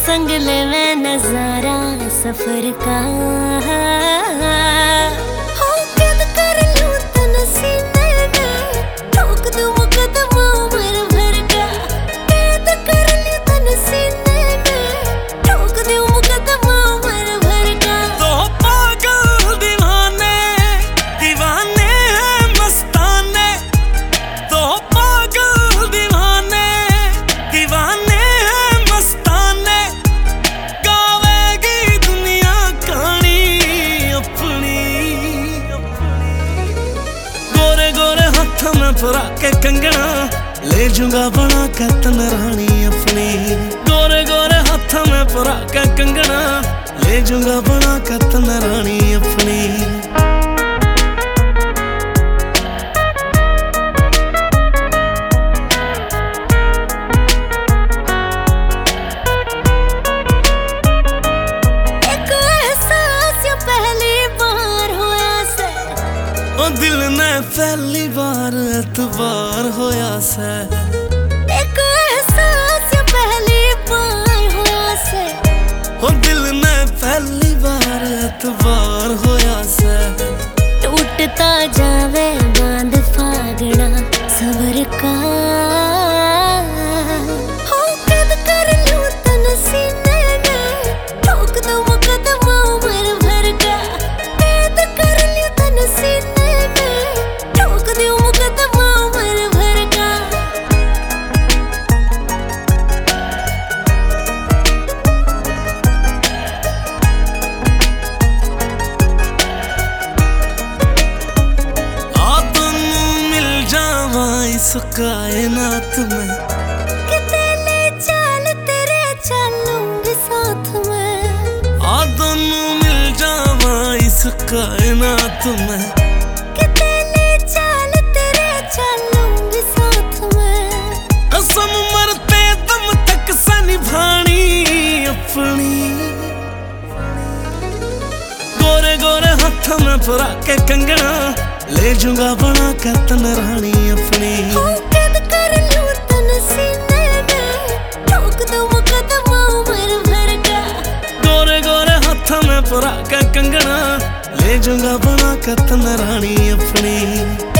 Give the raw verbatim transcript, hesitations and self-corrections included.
संग ले मैं नजारा सफर का हो कैद कर लूं तन सीने में ठोक दूं मुकदमा उम्र भर का कैद कर लूं तन सीने में ठोक दूं मुकदमा उम्र भर का तो पागल दीवाने दीवाने हैं मस्ताने तो पागल दीवाने दीवाने हैं मस्ताने गावेगी दुनिया कहानी अपनी गोरे गोरे हाथों में परा के कंगना ले जूंगा बना के तन रानी अपनी गोरे गोरे हाथों में परा के कंगना ले जूंगा बना के तन रानी अपनी दिल ने पहली बार एतबार होया से एक एहसास पहली बार होया से ओ दिल ने पहली बार एतबार होया से टूटता जावे बांध फागड़ा सबर का हो कैद कर लूं तन सीने में ठोक दूं मुकदमा उम्र भर का कैद कर लूं तन सीने इस कायनात में किते ले चाल तेरे चलूंगी साथ में आ दोनों मिल जावा इस कायनात में किते ले चाल तेरे चलूंगी साथ में कसम मरते दम तक सा निभानी अपनी गोरे गोरे हाथों में परा के कंगना ले जूंगा बना के तन रानी अपनी हो कैद कर लूं तन सीने में ठोक दूं मुकदमा उम्र भर का गोरे गोरे हाथों में परा के कंगना ले जूंगा बना के तन रानी अपनी।